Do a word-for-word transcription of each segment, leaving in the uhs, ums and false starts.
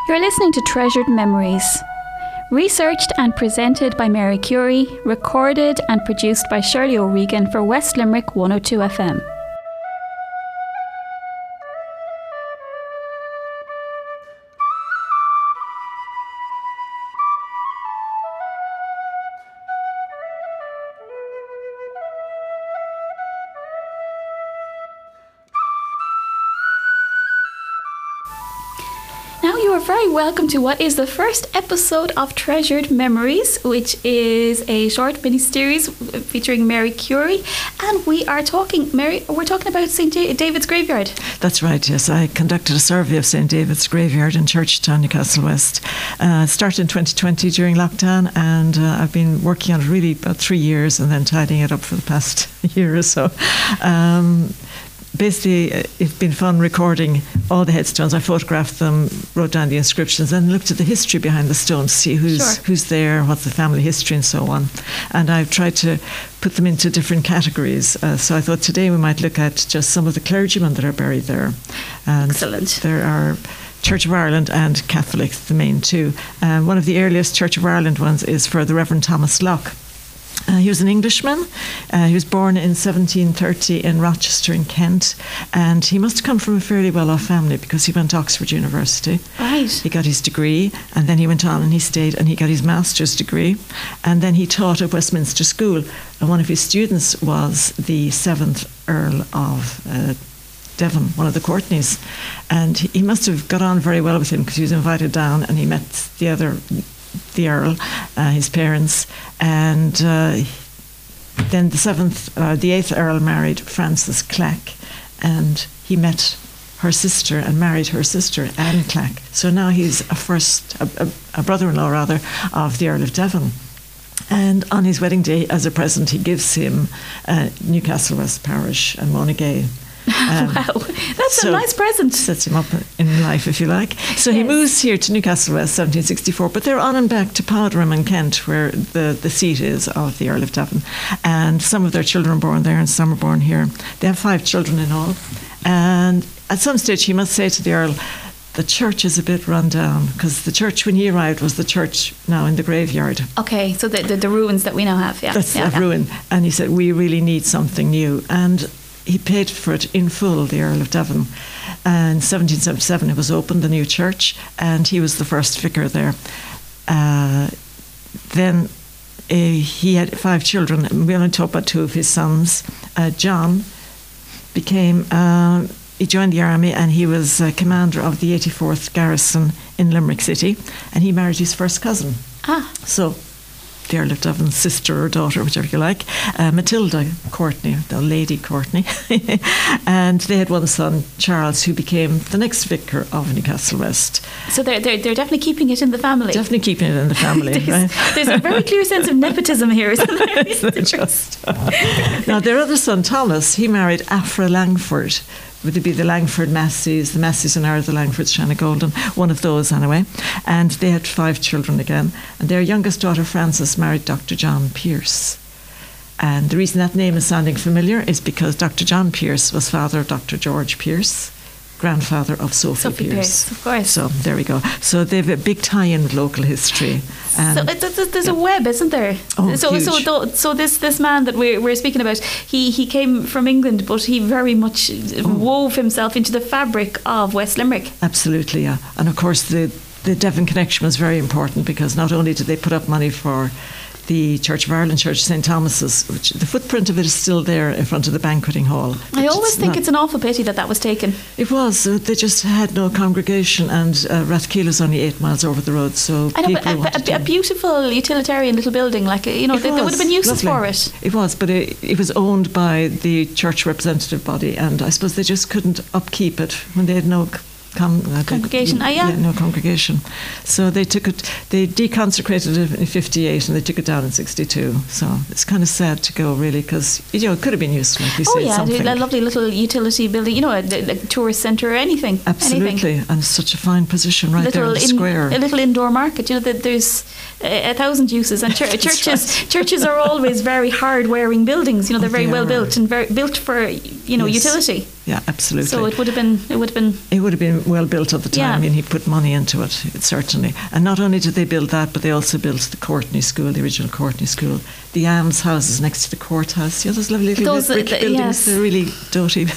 You're listening to Treasured Memories. Researched and presented by Mary Curie, recorded and produced by Shirley O'Regan for West Limerick one oh two F M. Very welcome to what is the first episode of Treasured Memories, which is a short mini-series featuring Mary Curie, and we are talking, Mary, we're talking about Saint David's Graveyard. That's right, yes. I conducted a survey of Saint David's Graveyard in Churchtown, Newcastle West. Uh, started in twenty twenty during lockdown, and uh, I've been working on it really about three years and then tidying it up for the past year or so. Um, Basically, it's been fun recording all the headstones. I photographed them, wrote down the inscriptions, and looked at the history behind the stones, see who's sure. who's there, what's the family history, and so on. And I've tried to put them into different categories. Uh, so I thought today we might look at just some of the clergymen that are buried there. And excellent. There are Church of Ireland and Catholic, the main two. Um, one of the earliest Church of Ireland ones is for the Reverend Thomas Locke. Uh, he was an Englishman. Uh, he was born in seventeen thirty in Rochester in Kent, and he must have come from a fairly well-off family because he went to Oxford University. Right. He got his degree, and then he went on and he stayed and he got his master's degree, and then he taught at Westminster School, and one of his students was the seventh Earl of uh, Devon, one of the Courtneys, and he must have got on very well with him because he was invited down and he met the other the Earl, uh, his parents, and uh, then the seventh, uh, the eighth Earl married Frances Clack, and he met her sister and married her sister, Anne Clack. So now he's a first, a, a, a brother-in-law rather, of the Earl of Devon. And on his wedding day, as a present, he gives him uh, Newcastle West Parish and Monaghan. Um, wow, that's so a nice present. Sets him up in life, if you like. So yes. He moves here to Newcastle West, seventeen sixty-four, but they're on and back to Powderham in Kent, where the, the seat is of the Earl of Devon. And some of their children are born there and some are born here. They have five children in all. And at some stage, he must say to the Earl, the church is a bit run down, because the church when he arrived was the church now in the graveyard. Okay, so the, the, the ruins that we now have, yeah. That's yeah, a yeah. ruin. And he said, we really need something new. And he paid for it in full, the Earl of Devon. And in seventeen seventy-seven it was opened, the new church, and he was the first vicar there. Uh, then uh, he had five children. We only talk about two of his sons. Uh, John became, uh, he joined the army, and he was uh, commander of the eighty-fourth Garrison in Limerick City, and he married his first cousin. Ah. So the Earl of Devon's sister or daughter, whichever you like, uh, Matilda Courtney, the Lady Courtney. And they had one son, Charles, who became the next vicar of Newcastle West. So they're, they're, they're definitely keeping it in the family. Definitely keeping it in the family. there's, right? there's a very clear sense of nepotism here, isn't there? Just, now, their other son, Thomas, he married Afra Langford. Would it be the Langford Masseys, the Masseys and are the Langfords, Shanna Golden, one of those anyway. And they had five children again. And their youngest daughter, Frances, married Doctor John Pierce. And the reason that name is sounding familiar is because Doctor John Pierce was father of Doctor George Pierce, grandfather of Sophie, Sophie Pierce. Pierce, of course. So there we go. So they've a big tie-in with local history. And so it, there's yeah. a web, isn't there? Oh, so huge. so th- so this this man that we're we're speaking about, he he came from England, but he very much oh. wove himself into the fabric of West Limerick. Absolutely, yeah. And of course the the Devon connection was very important, because not only did they put up money for the Church of Ireland Church, Saint Thomas's, which the footprint of it is still there in front of the banqueting hall. I always think it's an awful pity that that was taken. It was. Uh, they just had no congregation, and uh, Rathkeela is only eight miles over the road, so I know, people but a, a, a beautiful utilitarian little building, like, you know, there would have been uses lovely. for it. It was, but it, it was owned by the church representative body, and I suppose they just couldn't upkeep it when they had no Com- uh, congregation, they, ah, yeah. yeah, no congregation. So they took it, they deconsecrated it in fifty-eight, and they took it down in sixty-two. So it's kind of sad to go, really, because, you know, it could have been useful, like we oh said. yeah, something. a lovely little utility building, you know, a, a tourist centre or anything. Absolutely, anything. And such a fine position right little there in the in, square. A little indoor market, you know, that there's a, a thousand uses, and chur- churches right. churches are always very hard-wearing buildings. You know, they're very they well are. built and very built for, you know, yes. utility. yeah, absolutely. So it would have been, it would have been... It would have been well built at the time. Yeah. I mean, he put money into it, certainly. And not only did they build that, but they also built the Courtney School, the original Courtney School, the alms houses next to the courthouse. You know, those lovely little Those, brick uh, buildings. yes. They're really doty.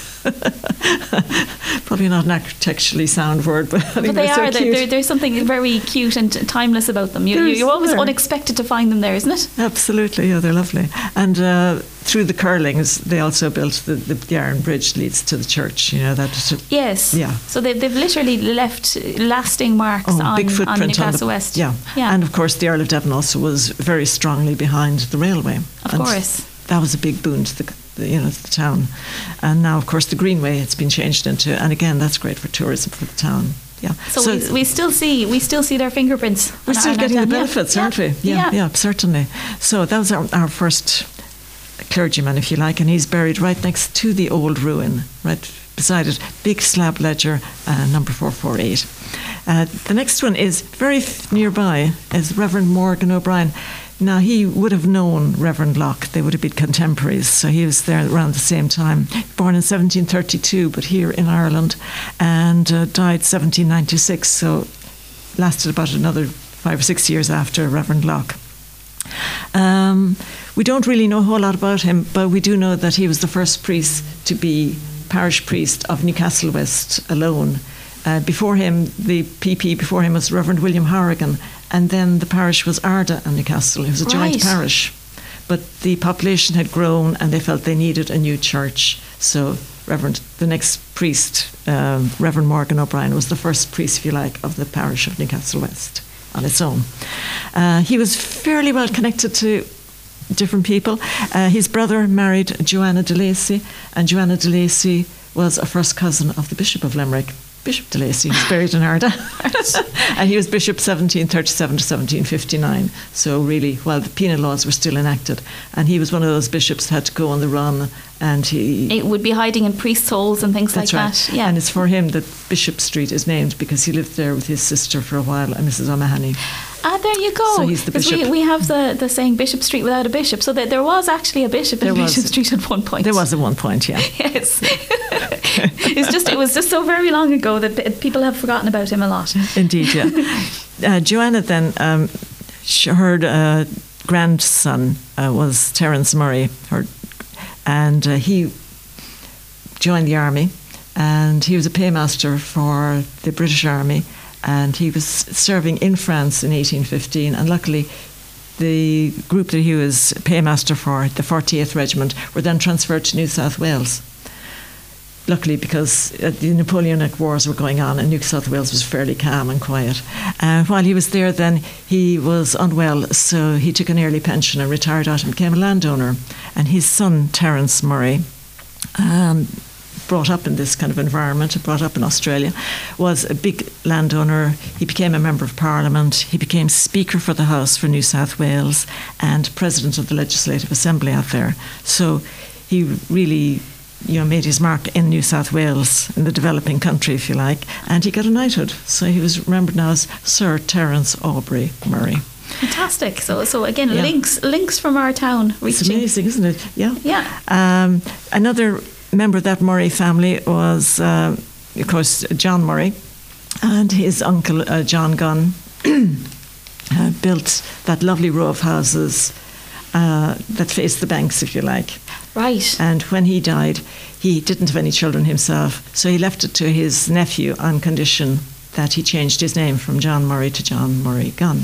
Probably not an architecturally sound word, but, But anyway, they so are. cute. There, there's something very cute and timeless about them. You, you, There's- you're always there. unexpected to find them there, isn't it? Absolutely, yeah, they're lovely. And uh, through the Curlings, they also built the, the, the Iron Bridge leads to the church. You know that. Yes. Yeah. So they, they've literally left lasting marks Oh, on, big footprint on on Newcastle the, West. Yeah. Yeah. And of course, the Earl of Devon also was very strongly behind the railway. Of And course. that was a big boon to the, the you know the town. And now, of course, the Greenway it's been changed into, and again, that's great for tourism for the town. Yeah. So, we, we still see we still see their fingerprints. We're on still our getting the town. benefits, Yeah. aren't we? Yeah. Yeah, yeah, certainly. So that was our, our first clergyman, if you like, and he's buried right next to the old ruin, right beside it, big slab ledger, uh, number four forty-eight. Uh, the next one is very f- nearby, is Reverend Morgan O'Brien. Now, he would have known Reverend Locke. They would have been contemporaries, so he was there around the same time. Born in seventeen thirty-two, but here in Ireland, and uh, died seventeen ninety-six, so lasted about another five or six years after Reverend Locke. Um, we don't really know a whole lot about him, but we do know that he was the first priest to be parish priest of Newcastle West alone. Uh, before him, the P P before him was Reverend William Horrigan, and then the parish was Arda and Newcastle. It was a joint Right. parish. But the population had grown and they felt they needed a new church. So Reverend, the next priest, um, Reverend Morgan O'Brien, was the first priest, if you like, of the parish of Newcastle West on its own. Uh, he was fairly well connected to different people. Uh, his brother married Joanna de Lacy, and Joanna de Lacy was a first cousin of the Bishop of Limerick, Bishop de Lacy. He's buried in Arda. And he was Bishop seventeen thirty-seven to seventeen fifty-nine. So really, while the penal laws were still enacted, and he was one of those bishops who had to go on the run, and he... It would be hiding in priests' holes and things That's like right. that. Yeah. And it's for him that Bishop Street is named, because he lived there with his sister for a while, and Missus O'Mahony. Ah, there you go. So he's the 'Cause bishop. We, we have the, the saying Bishop Street without a bishop. So that there was actually a bishop There in was. Bishop Street at one point. There was at one point, yeah. Yes. It's just it was just so very long ago that p- people have forgotten about him a lot. Indeed, yeah. Uh, Joanna then, um, sh- her uh, grandson uh, was Terence Murray, her, and uh, he joined the army, and he was a paymaster for the British Army, and he was serving in France in eighteen fifteen, and luckily the group that he was paymaster for, the forty-eighth Regiment, were then transferred to New South Wales. Luckily, because uh, the Napoleonic Wars were going on and New South Wales was fairly calm and quiet. Uh, while he was there then, he was unwell, so he took an early pension and retired out and became a landowner. And his son, Terence Murray, um, brought up in this kind of environment, brought up in Australia, was a big landowner. He became a member of Parliament. He became Speaker for the House for New South Wales and President of the Legislative Assembly out there. So he really... you know, made his mark in New South Wales, in the developing country, if you like, and he got a knighthood. So he was remembered now as Sir Terence Aubrey Murray. Fantastic. So so again, Yeah. links links from our town It's reaching. amazing, isn't it? Yeah. Yeah. Um, another member of that Murray family was, uh, of course, John Murray, and his uncle, uh, John Gunn, uh, built that lovely row of houses uh, that faced the banks, if you like. Right. And when he died, he didn't have any children himself, so he left it to his nephew on condition that he changed his name from John Murray to John Murray Gunn.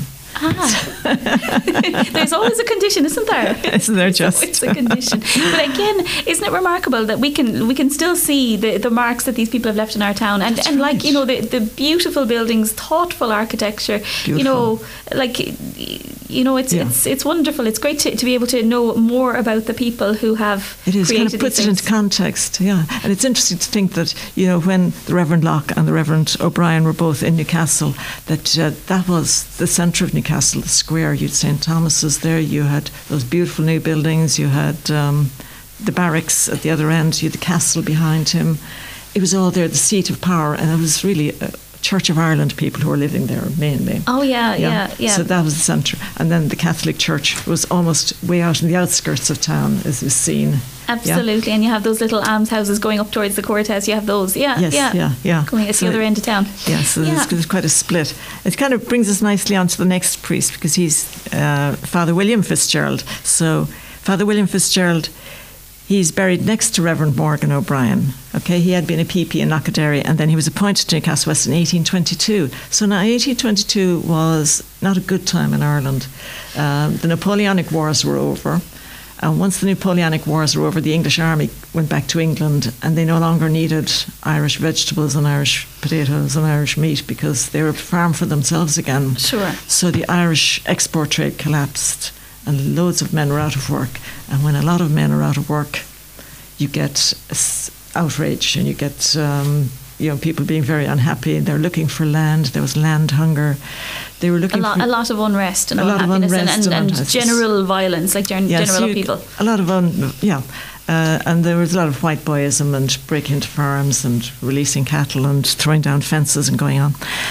Ah. There's always a condition, isn't there? Isn't there just? It's a condition. But again, isn't it remarkable that we can we can still see the, the marks that these people have left in our town, and That's and right. like you know the, the beautiful buildings, thoughtful architecture. Beautiful. You know, like you know, it's Yeah. it's it's wonderful. It's great to, to be able to know more about the people who have It is, kind created of puts these it into things. context, yeah. And it's interesting to think that, you know, when the Reverend Locke and the Reverend O'Brien were both in Newcastle, that uh, that was the centre of Newcastle, the square. You had Saint Thomas's there, you had those beautiful new buildings, you had um, the barracks at the other end, you had the castle behind him. It was all there, the seat of power, and it was really a Church of Ireland people who were living there mainly. Oh yeah, yeah, yeah. yeah. So that was the centre. And then the Catholic Church was almost way out in the outskirts of town, as is seen. Absolutely, yeah. And you have those little almshouses going up towards the courthouse. You have those, yeah, yes, yeah, yeah, yeah. Going at so the other end of town. Yeah, so yeah. There's, there's quite a split. It kind of brings us nicely on to the next priest, because he's uh, Father William Fitzgerald. So Father William Fitzgerald, he's buried next to Reverend Morgan O'Brien. Okay, he had been a P P in Knockaderry, and then he was appointed to Newcastle West in eighteen twenty-two. So now eighteen twenty-two was not a good time in Ireland. Um, the Napoleonic Wars were over. And once the Napoleonic Wars were over, the English army went back to England, and they no longer needed Irish vegetables and Irish potatoes and Irish meat, because they were farmed for themselves again. Sure. So the Irish export trade collapsed, and loads of men were out of work. And when a lot of men are out of work, you get outrage, and you get um, you know, people being very unhappy. They're looking for land. There was land hunger. They were looking a lot, for a lot of unrest and a lot unhappiness of unrest and, and, and, and general violence, like gen- yes, general you, people. A lot of un, yeah, uh, and there was a lot of white boyism and breaking into farms and releasing cattle and throwing down fences and going on.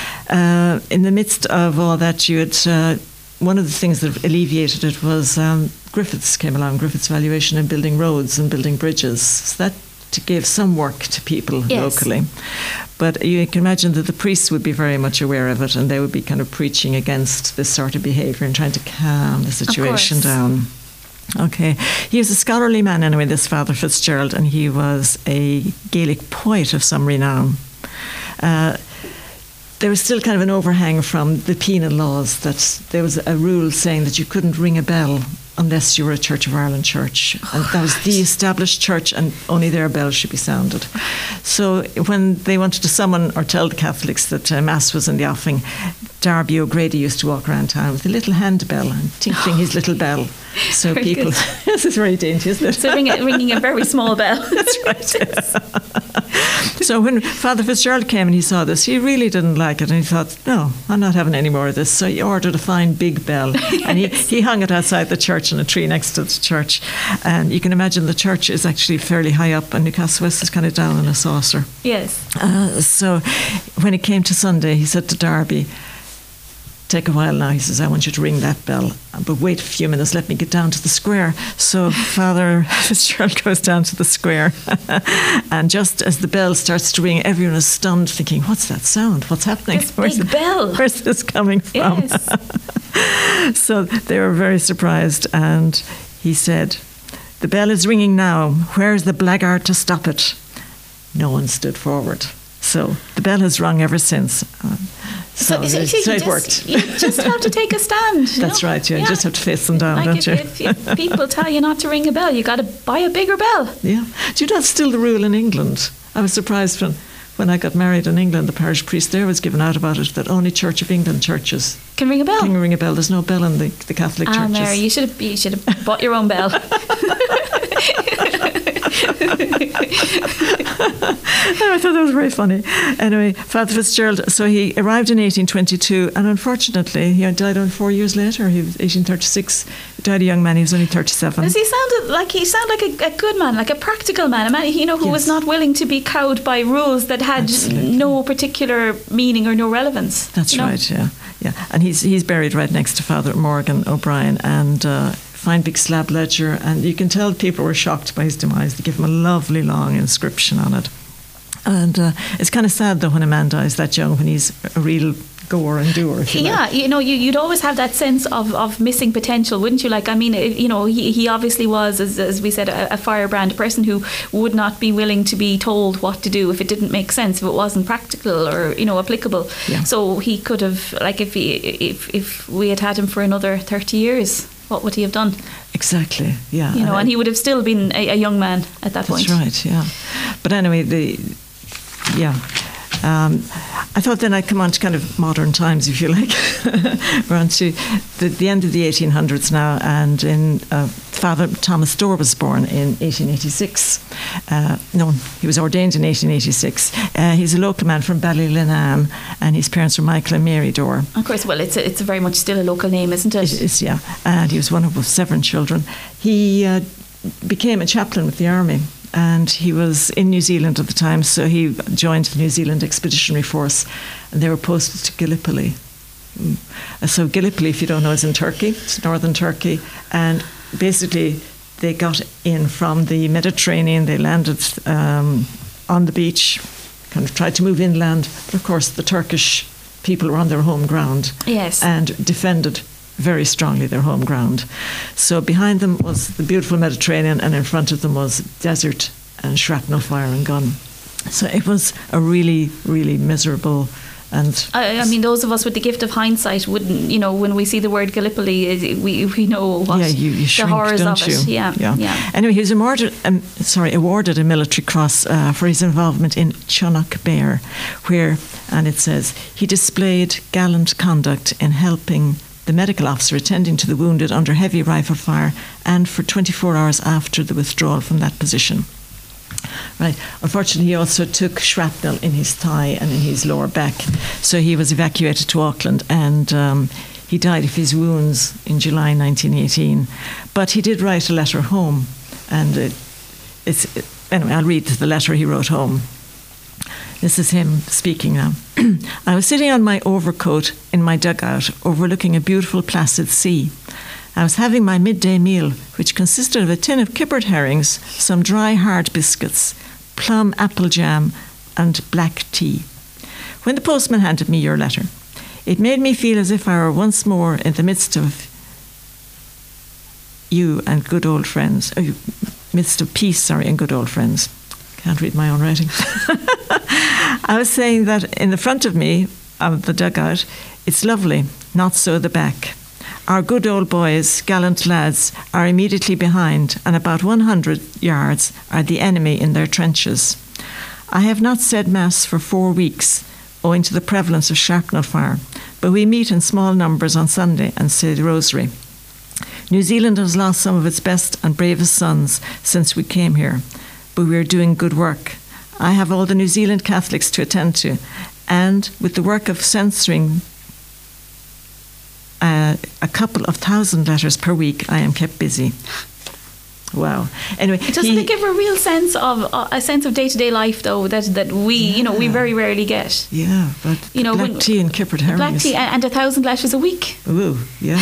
Uh, in the midst of all that, you had uh, one of the things that alleviated it was um, Griffiths came along. Griffiths Valuation and building roads and building bridges. So that to give some work to people yes. locally. But you can imagine that the priests would be very much aware of it, and they would be kind of preaching against this sort of behaviour and trying to calm the situation down. Okay. He was a scholarly man anyway, this Father Fitzgerald, and he was a Gaelic poet of some renown. Uh, there was still kind of an overhang from the penal laws, that there was a rule saying that you couldn't ring a bell unless you were a Church of Ireland church. And that was the established church, and only their bells should be sounded. So when they wanted to summon or tell the Catholics that uh, Mass was in the offing, Darby O'Grady used to walk around town with a little handbell and tinkling his little bell. So very people... This is very dainty, isn't it? So ring a, ringing a very small bell. That's right. So when Father Fitzgerald came and he saw this, he really didn't like it, and he thought, no, I'm not having any more of this. So he ordered a fine big bell, and he, he hung it outside the church in a tree next to the church. And you can imagine the church is actually fairly high up, and Newcastle West is kind of down in a saucer. Yes. Uh, so when it came to Sunday, he said to Darby, take a while now. He says, I want you to ring that bell, but wait a few minutes, let me get down to the square. So Father Fitzgerald goes down to the square, and just as the bell starts to ring, everyone is stunned, thinking, what's that sound? What's happening? This where's big it, bell. Where's this coming from? Yes. So they were very surprised, and he said, the bell is ringing now. Where's the blackguard to stop it? No one stood forward. So the bell has rung ever since. Um, so, so, it, so, so it just, worked. You just have to take a stand. That's know? right, yeah. yeah. You just have to face them down, like don't if, you? If, if people tell you not to ring a bell, you got to buy a bigger bell. Yeah. Do you know that's still the rule in England? I was surprised when, when I got married in England, the parish priest there was given out about it, that only Church of England churches can ring a bell. Can ring a bell. There's no bell in the, the Catholic ah, churches. Mary, you should have you should have bought your own bell. I thought that was very funny. Anyway, Father Fitzgerald, so he arrived in eighteen twenty-two, and unfortunately he died on four years later. He was eighteen thirty-six. He died a young man. He was only thirty-seven. Because he sounded like he sounded like a, a good man, like a practical man, a man you know who yes. was not willing to be cowed by rules that had Absolutely. no particular meaning or no relevance. That's you know? right. Yeah, yeah. And he's he's buried right next to Father Morgan O'Brien, and. Uh, fine big slab ledger, and you can tell people were shocked by his demise. They give him a lovely long inscription on it. And uh, it's kind of sad though when a man dies that young, when he's a real goer and doer, if you yeah like. You know, you, you'd always have that sense of, of missing potential, wouldn't you? Like, I mean, you know, he, he obviously was, as, as we said, a, a firebrand, a person who would not be willing to be told what to do if it didn't make sense, if it wasn't practical or, you know, applicable. Yeah. So he could have, like, if he if if we had had him for another thirty years, what would he have done? Exactly, yeah. You know, and, and he would have still been a, a young man at that that's point. That's right, yeah. But anyway, the yeah. Um, I thought then I'd come on to kind of modern times, if you like. We're on to the, the end of the eighteen hundreds now, and in uh, Father Thomas Dorr was born in eighteen eighty-six. Uh, no, he was ordained in eighteen eighty-six. Uh, he's a local man from Ballylinnan, and his parents were Michael and Mary Dorr. Of course, well, it's a, it's a very much still a local name, isn't it? It is, yeah. And he was one of seven children. He uh, became a chaplain with the army. and he was in New Zealand at the time, so he joined the New Zealand Expeditionary Force, and they were posted to Gallipoli. Mm. So Gallipoli, if you don't know, is in Turkey. It's northern Turkey, and basically they got in from the Mediterranean. They landed um, on the beach, kind of tried to move inland, but of course the Turkish people were on their home ground. Yes. And defended very strongly their home ground. So behind them was the beautiful Mediterranean, and in front of them was desert and shrapnel fire and gun. So it was a really, really miserable. And I, I mean, those of us with the gift of hindsight wouldn't, you know, when we see the word Gallipoli, we we know what yeah, you, you the shrink, horrors don't of you? it. Yeah, yeah, yeah. Anyway, he was awarded, um, sorry, awarded a military cross uh, for his involvement in Chunuk Bair, where, and it says, he displayed gallant conduct in helping the medical officer attending to the wounded under heavy rifle fire, and for twenty-four hours after the withdrawal from that position. Right. Unfortunately, he also took shrapnel in his thigh and in his lower back, so he was evacuated to Auckland, and um, he died of his wounds in July nineteen eighteen. But he did write a letter home, and it, it's it, anyway. I'll read the letter he wrote home. This is him speaking now. I was sitting on my overcoat in my dugout, overlooking a beautiful placid sea. I was having my midday meal, which consisted of a tin of kippered herrings, some dry hard biscuits, plum apple jam, and black tea, when the postman handed me your letter. It made me feel as if I were once more in the midst of you and good old friends, oh, midst of peace, sorry, and good old friends. Can't read my own writing. I was saying that in the front of me, of the dugout, it's lovely, not so the back. Our good old boys, gallant lads, are immediately behind, and about one hundred yards are the enemy in their trenches. I have not said Mass for four weeks, owing to the prevalence of shrapnel fire, but we meet in small numbers on Sunday and say the Rosary. New Zealand has lost some of its best and bravest sons since we came here, but we are doing good work. I have all the New Zealand Catholics to attend to, and with the work of censoring Uh, a couple of thousand letters per week, I am kept busy. Wow. Anyway, doesn't he, it give a real sense of uh, a sense of day to day life, though, that that we yeah. you know we very rarely get. Yeah, but you know, black when, tea and kippered herrings. Black tea and, and a thousand letters a week. Ooh, yeah,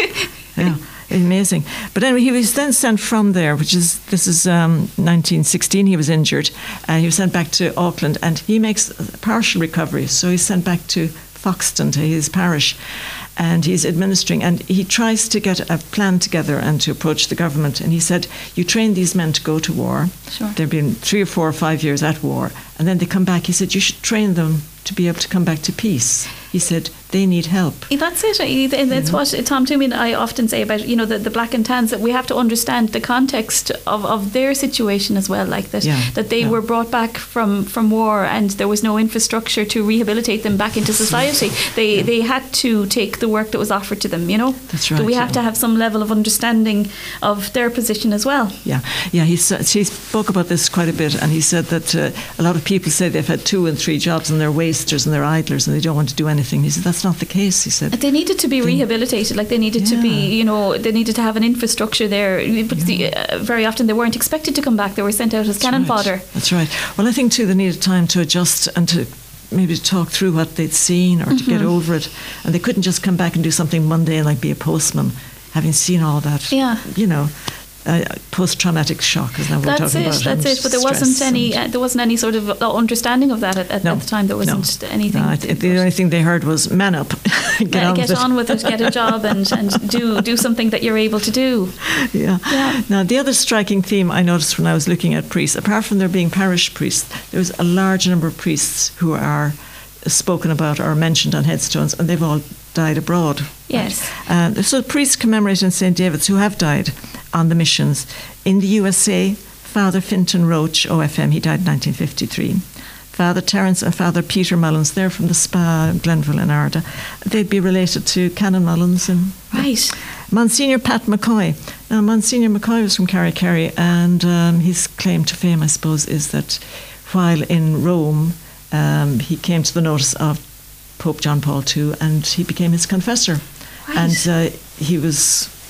yeah, amazing. But anyway, he was then sent from there, which is this is um, nineteen sixteen. He was injured, and he was sent back to Auckland, and he makes a partial recovery, so he's sent back to Foxton, to his parish. And he's administering, and he tries to get a plan together and to approach the government. And he said, you train these men to go to war. Sure. They've been three or four or five years at war, and then they come back. He said, you should train them to be able to come back to peace. He said, they need help. That's it. That's mm-hmm. what Tom Toomey and I often say about, you know, the, the black and tans, that we have to understand the context of, of their situation as well, like that, yeah. that they yeah. were brought back from, from war, and there was no infrastructure to rehabilitate them back into society. They yeah. they had to take the work that was offered to them, you know. That's right. So we have yeah. to have some level of understanding of their position as well. Yeah, yeah. He he spoke about this quite a bit, and he said that uh, a lot of people say they've had two and three jobs and they're wasters and they're idlers and they don't want to do anything. He said that's not the case. He said they needed to be they, rehabilitated, like they needed yeah. to be, you know, they needed to have an infrastructure there. But yeah. the, uh, very often they weren't expected to come back. They were sent out as that's cannon right. fodder. That's right. Well, I think too they needed time to adjust and to maybe to talk through what they'd seen or mm-hmm. to get over it, and they couldn't just come back and do something mundane like be a postman, having seen all that. Yeah, you know. Uh, post-traumatic shock is now what we're that's talking it, about. That's it. But there wasn't any. Uh, there wasn't any sort of understanding of that at, at, no, at the time. There wasn't no, anything. No, th- the only thing they heard was "man up, get, uh, on, get with on with it, get a job, and, and do do something that you're able to do." Yeah. yeah. Now, the other striking theme I noticed when I was looking at priests, apart from there being parish priests, there was a large number of priests who are spoken about or mentioned on headstones, and they've all died abroad. Yes. Right? Uh, so priests commemorating Saint David's who have died on the missions. In the U S A, Father Finton Roach, O F M, he died in nineteen fifty-three. Father Terence and Father Peter Mullins, they're from the Spa, Glenville and Arda. They'd be related to Canon Mullins. And right. Monsignor Pat McCoy. Now, Monsignor McCoy was from Carrick-Kerry, and um, his claim to fame, I suppose, is that while in Rome, um, he came to the notice of Pope John Paul the Second, and he became his confessor. Right. And uh, he was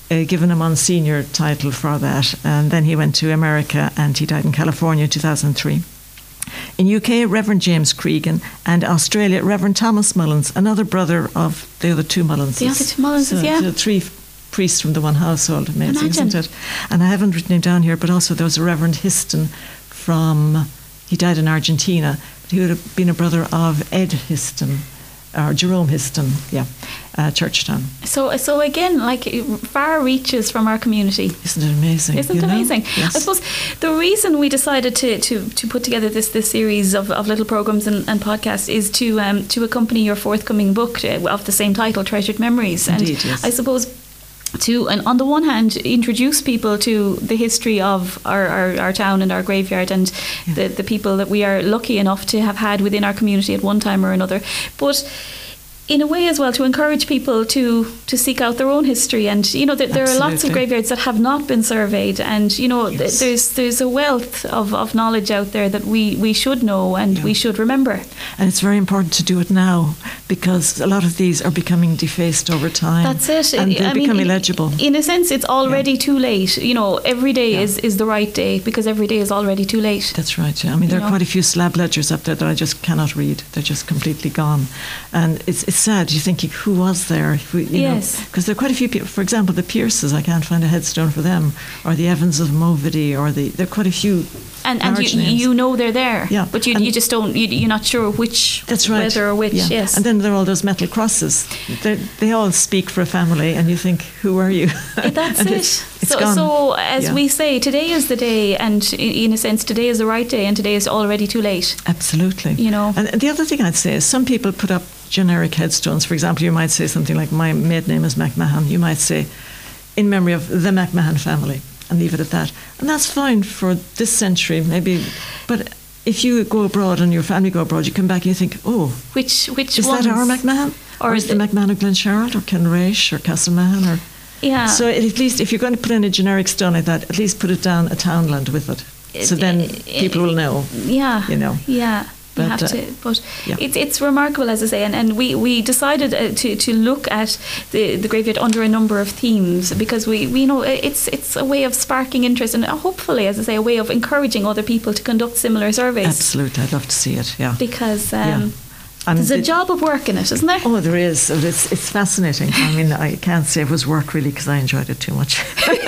uh, given a Monsignor title for that. And then he went to America and he died in California in two thousand three. In U K, Reverend James Cregan, and Australia, Reverend Thomas Mullins, another brother of the other two Mullinses. The other two Mullinses, so, yeah. So three priests from the one household, amazing, Imagine. isn't it? And I haven't written him down here, but also there was a Reverend Histon from, he died in Argentina, but he would have been a brother of Ed Histon, or Jerome Histon, yeah, uh, Churchtown. So, so again, like far reaches from our community. Isn't it amazing? Isn't it you know? amazing? Yes. I suppose the reason we decided to, to, to put together this this series of, of little programs and, and podcasts is to um, to accompany your forthcoming book uh, of the same title, Treasured Memories. Indeed, and yes. I suppose to, and on the one hand, introduce people to the history of our, our, our town and our graveyard and yeah. the, the people that we are lucky enough to have had within our community at one time or another. But in a way as well to encourage people to to seek out their own history, and you know th- there are lots of graveyards that have not been surveyed, and you know yes. th- there's there's a wealth of, of knowledge out there that we, we should know and yeah. we should remember. And it's very important to do it now, because a lot of these are becoming defaced over time. That's it. And they I become mean, illegible. In, in a sense, it's already yeah. too late. You know, every day yeah. is, is the right day, because every day is already too late. That's right. Yeah. I mean, there you are know? quite a few slab ledgers up there that I just cannot read. They're just completely gone. And it's it's sad. You're thinking, who was there? Who, you yes. Because there are quite a few people. For example, the Pierces, I can't find a headstone for them. Or the Evans of Movity, or the, there are quite a few. And, and you, names. you know they're there, yeah. but you, and you just don't, you, you're not sure which, that's right. whether or which, yeah. yes. And then there are all those metal crosses. They're, they all speak for a family, and you think, who are you? That's and it. It's, it's so, gone. so as yeah. we say, today is the day, and in a sense, today is the right day, and today is already too late. Absolutely. You know. And the other thing I'd say is some people put up generic headstones. For example, you might say something like, my maiden name is McMahon. You might say, in memory of the McMahon family, and leave it at that. And that's fine for this century, maybe. But if you go abroad and your family go abroad, you come back and you think, oh, which which is ones? that our McMahon? Or, or is the, the McMahon of Glensharrett, or Kenraish, or Castlemahon, or yeah. So at least if you're going to put in a generic stone like that, at least put it down a townland with it. So then it, people will know. Yeah. You know. Yeah. But, you have uh, to, but yeah. it's it's remarkable, as I say, and, and we, we decided uh, to, to look at the, the graveyard under a number of themes, because we, we know it's it's a way of sparking interest, and hopefully, as I say, a way of encouraging other people to conduct similar surveys. Absolutely, I'd love to see it. Yeah, because um, yeah. there's a job of work in it, isn't there? Oh, there is. It's it's fascinating. I mean, I can't say it was work really, because I enjoyed it too much.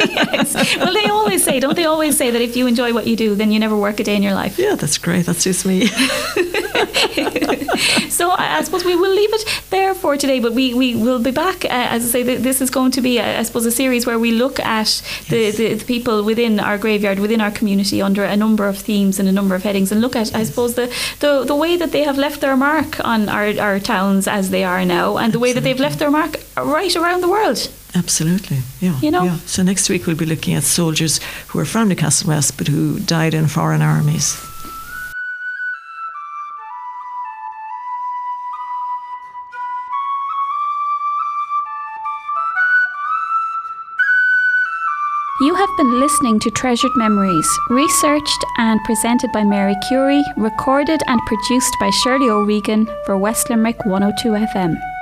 Yes. Well, they always say, don't they always say that if you enjoy what you do, then you never work a day in your life. Yeah, that's great. That suits me. So I, I suppose we will leave it there for today, but we, we will be back. Uh, as I say, th- this is going to be, uh, I suppose, a series where we look at the, yes. the, the people within our graveyard, within our community, under a number of themes and a number of headings, and look at, yes. I suppose, the, the, the way that they have left their mark on our, our towns as they are now, and the Absolutely. way that they've left their mark right around the world. Absolutely, yeah. You know? Yeah. So next week we'll be looking at soldiers who are from Newcastle West but who died in foreign armies. You have been listening to Treasured Memories, researched and presented by Mary Curie, recorded and produced by Shirley O'Regan for West Limerick one oh two F M.